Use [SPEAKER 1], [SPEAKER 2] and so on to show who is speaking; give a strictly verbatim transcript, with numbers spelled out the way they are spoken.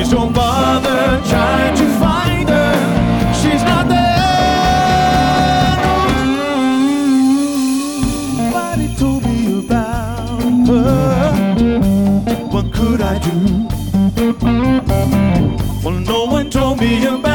[SPEAKER 1] Please don't bother trying to find her. She's not there. Nobody told me about her. What could I do? Well, no one told me about